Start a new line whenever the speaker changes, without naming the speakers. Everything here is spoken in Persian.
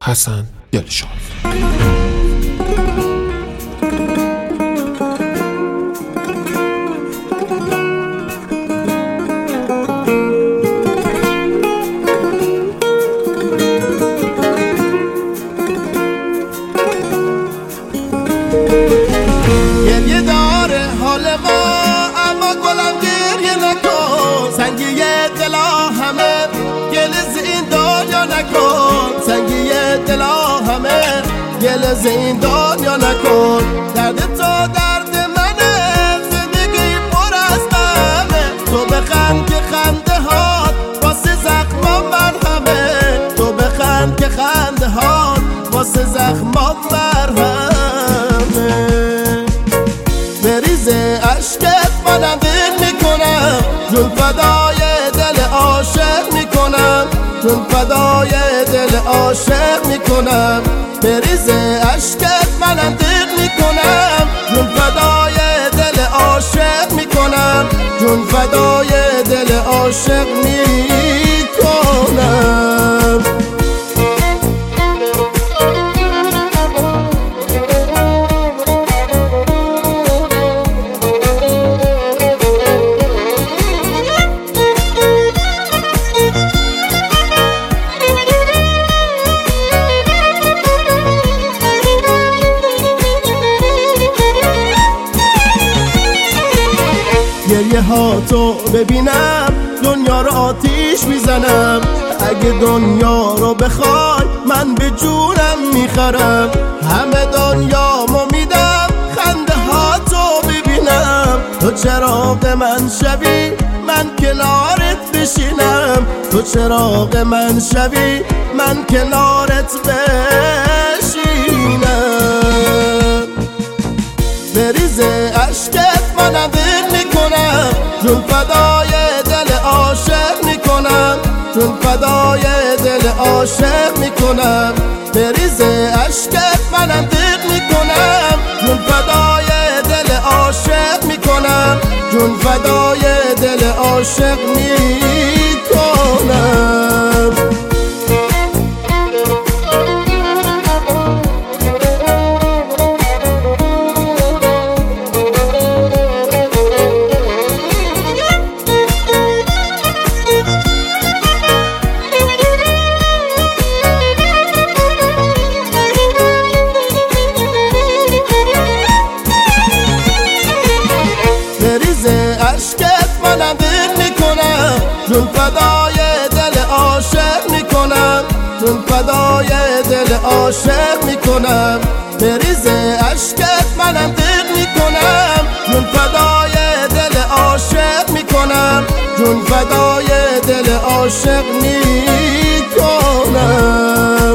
حسن دلشاد.
گریه داره حال ما اما گلم گریه نکن، سنگی دلا همه گل زین دنیا نکن، سنگی دلا همه گل زین دنیا نکن. درد تو درد منه، زندگی پر از غمه، تو بخند که خنده هات واسه زخمام مرهمه، تو بخند که خنده هات واسه زخمام مرهمه. بریزه عشقت منم دل میکنم، جون فدای دل عاشق میکنم، جون فدای دل عاشق میکنم. بریزه عشقت منم دل میکنم، جون فدای دل عاشق میکنم، جون فدای دل عاشق میکنم. گریه ها تو ببینم دنیا رو آتیش میزنم، اگه دنیا رو بخوای من به جونم میخرم، همه دنیامو میدم خنده ها تو ببینم. تو چراغ من شوی من کنارت بشینم، تو چراغ من شوی من کنارت بشینم. بریزه عشقت منم دل میکنم، جون فدای دل عاشق میکنم، جون فدای دل عاشق میکنم. بریزه عشقت منم دل میکنم، جون فدای دل عاشق میکنم، جون فدای دل عاشق میکنم. بریزه عشقت منم دل میکنم، جون فدای دل عاشق میکنم، جون فدای دل عاشق میکنم. بریزه عشقت منم دل میکنم، جون فدای دل عاشق میکنم، جون فدای دل عاشق میکنم.